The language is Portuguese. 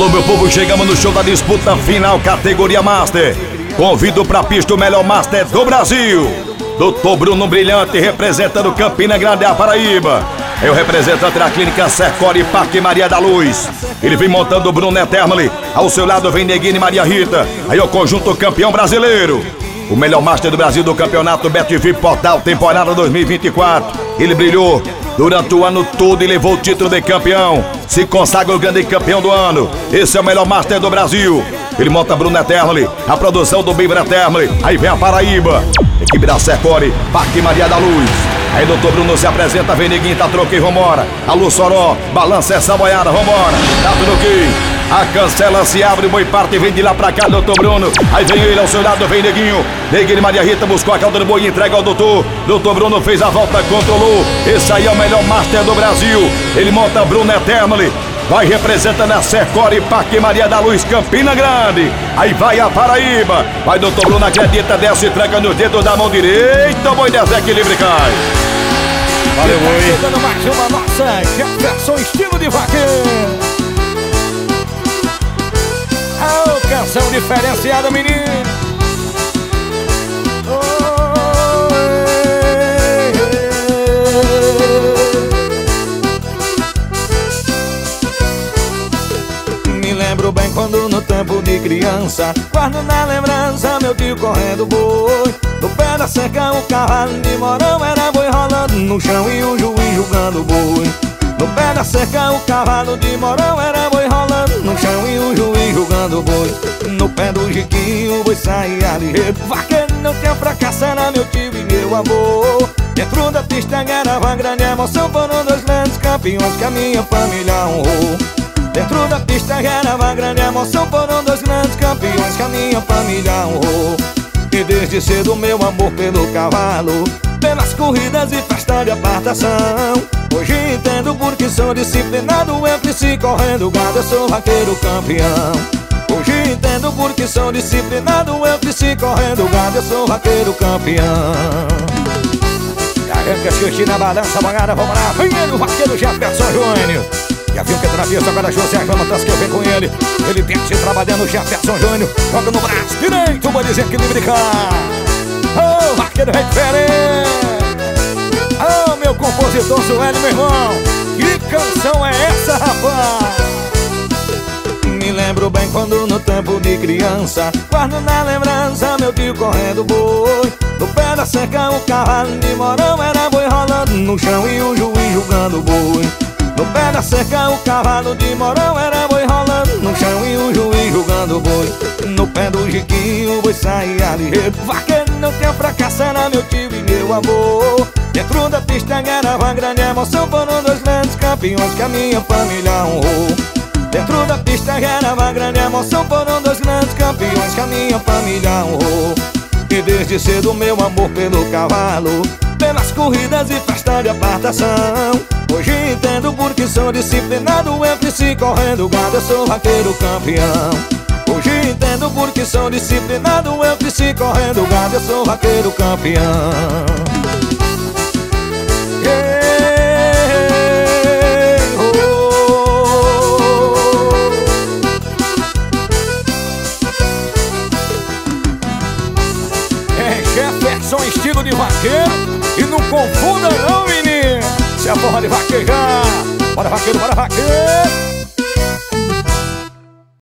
Alô, meu povo, chegamos no show da disputa final, categoria Master. Convido pra pista o melhor Master do Brasil, Dr. Bruno Brilhante, representando Campina Grande, a Paraíba. É o representante da clínica Secori Parque Maria da Luz. Ele vem montando o Bruno Etermali. Ao seu lado vem Neguinho e Maria Rita. Aí é o conjunto campeão brasileiro. O melhor Master do Brasil do campeonato BetVip Portal, temporada 2024. Ele brilhou durante o ano todo e levou o título de campeão. Se consagra o grande campeão do ano. Esse é o melhor Master do Brasil. Ele monta Bruno Etermali, a produção do Biber Etermali. Aí vem a Paraíba, equipe da Secori Parque Maria da Luz. Aí doutor Bruno se apresenta, vem Neguinho, tá troquei, vambora. Alô Soró, balança essa boiada, vambora. Tá tudo ok. A cancela se abre, o boi parte, vem de lá pra cá, doutor Bruno. Aí vem ele ao seu lado, vem Neguinho. Neguinho e Maria Rita buscou a cauda do boi e entrega ao doutor. Doutor Bruno fez a volta, controlou. Esse aí é o melhor Master do Brasil. Ele monta Bruno Etermali. Vai representando a Secori Parque Maria da Luz, Campina Grande. Aí vai a Paraíba. Vai doutor Bruno, acredita, desce e entrega nos dedos da mão direita. O boi desequilíbrio e cai. Valeu, boi. Chegando mais uma nossa Jefferson estilo de vaqueiro. Oh, canção diferenciada, menino. Oh, Me lembro bem quando no tempo de criança, guardo na lembrança meu tio correndo boi. No pé da cerca o cavalo de morão, era boi rolando no chão e o juiz julgando boi. No pé da cerca o cavalo de morão, era boi rolando no chão e o juiz julgando boi. No pé do Jiquinho o boi saía ligeiro, vaqueiro não tinha fracasso, era meu tio e meu avô. Dentro da pista ganhava uma grande emoção, foram dois grandes campeões que a minha família honrou. Dentro da pista ganhava uma grande emoção, foram dois grandes campeões que a minha família honrou. E desde cedo meu amor pelo cavalo, pelas corridas e festa de apartação. Hoje entendo porque sou disciplinado, entre si correndo gado, eu sou vaqueiro campeão. Hoje entendo porque sou disciplinado, entre si correndo gado, eu sou vaqueiro campeão. Arranca as curtir na balança, bagada, vamos lá. Vem ele, o vaqueiro Jefferson Júnior. Já viu que entra na pista, agora José Jonatas que eu venho com ele. Ele tem que se trabalhando, Jefferson Júnior. Joga no braço direito, vou dizer que livre cá. Oh, vaqueiro é diferente. Oh, meu compositor Sueli, meu irmão. Que canção é essa, rapaz? Me lembro bem quando no tempo de criança, guardo na lembrança meu tio correndo boi. No pé da cerca o cavalo de morão, era boi rolando no chão e o juiz julgando boi. No pé da cerca o cavalo de morão, era boi rolando no chão e o juiz julgando boi. No pé do Jiquinho o boi saía ligeiro, vaqueiro não tinha fracasso, era meu tio e meu avô. Dentro da pista ganhava uma grande emoção, foram dois grandes campeões que a minha família honrou. Dentro da pista ganhava uma grande emoção, foram dois grandes campeões que a minha família honrou. E desde cedo meu amor pelo cavalo, pelas corridas e festa de apartação. Hoje entendo porque sou disciplinado, entre si correndo gado, eu sou vaqueiro campeão. Hoje entendo porque sou disciplinado, entre si correndo gado, eu sou vaqueiro campeão. Jefferson estilo de vaqueiro. E não confunda não, menino, se é porra de vaquejar. Bora vaqueiro, bora vaqueiro.